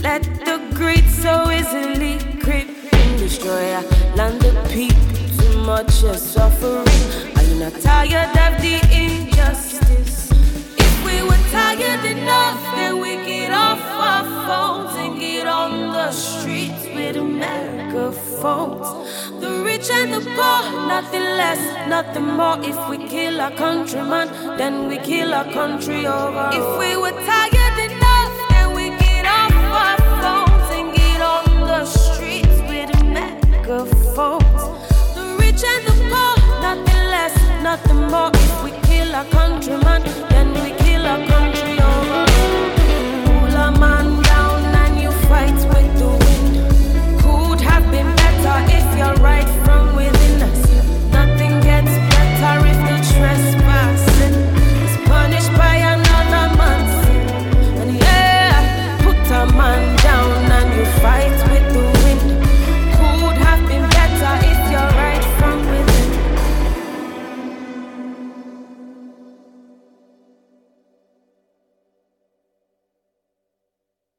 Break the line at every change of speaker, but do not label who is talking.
Let the greed so easily creep and destroy our land of people. Too much suffering. Are you not tired of the injustice? If we were tired enough, then we get off our phones and get on the streets with megaphones. The rich and the poor, nothing less, nothing more. If we kill our countryman, then we kill our country over. If we were tired